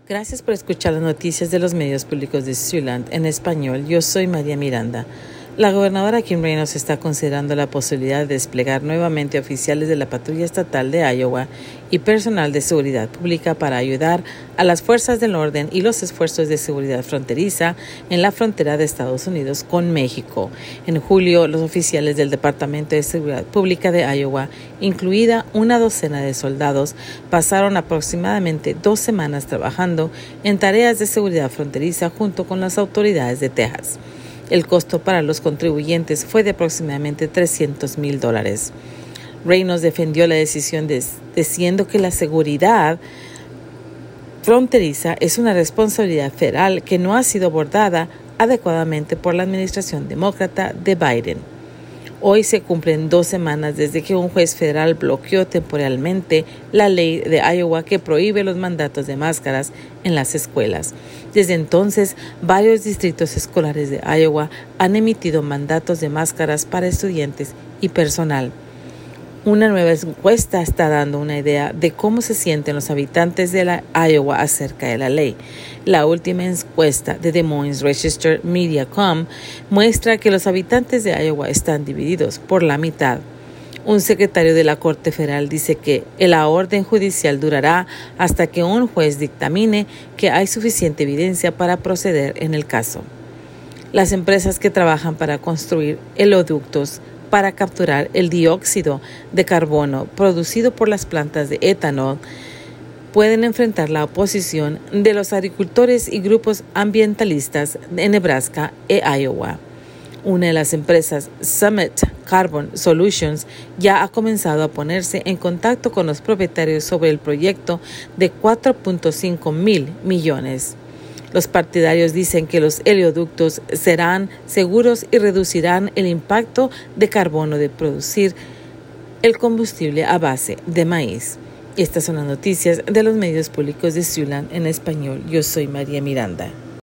Gracias por escuchar las noticias de los medios públicos de Siouxland en español. Yo soy María Miranda. La gobernadora Kim Reynolds está considerando la posibilidad de desplegar nuevamente oficiales de la Patrulla Estatal de Iowa y personal de seguridad pública para ayudar a las fuerzas del orden y los esfuerzos de seguridad fronteriza en la frontera de Estados Unidos con México. En julio, los oficiales del Departamento de Seguridad Pública de Iowa, incluida una docena de soldados, pasaron aproximadamente 2 semanas trabajando en tareas de seguridad fronteriza junto con las autoridades de Texas. El costo para los contribuyentes fue de aproximadamente $300,000. Reynolds defendió la decisión diciendo que la seguridad fronteriza es una responsabilidad federal que no ha sido abordada adecuadamente por la administración demócrata de Biden. Hoy se cumplen 2 semanas desde que un juez federal bloqueó temporalmente la ley de Iowa que prohíbe los mandatos de máscaras en las escuelas. Desde entonces, varios distritos escolares de Iowa han emitido mandatos de máscaras para estudiantes y personal. Una nueva encuesta está dando una idea de cómo se sienten los habitantes de Iowa acerca de la ley. La última encuesta de Des Moines Register Mediacom muestra que los habitantes de Iowa están divididos por la mitad. Un secretario de la Corte Federal dice que la orden judicial durará hasta que un juez dictamine que hay suficiente evidencia para proceder en el caso. Las empresas que trabajan para construir oleoductos para capturar el dióxido de carbono producido por las plantas de etanol pueden enfrentar la oposición de los agricultores y grupos ambientalistas de Nebraska e Iowa. Una de las empresas, Summit Carbon Solutions, ya ha comenzado a ponerse en contacto con los propietarios sobre el proyecto de $4.5 mil millones. Los partidarios dicen que los oleoductos serán seguros y reducirán el impacto de carbono de producir el combustible a base de maíz. Estas son las noticias de los medios públicos de Siouxland en español. Yo soy María Miranda.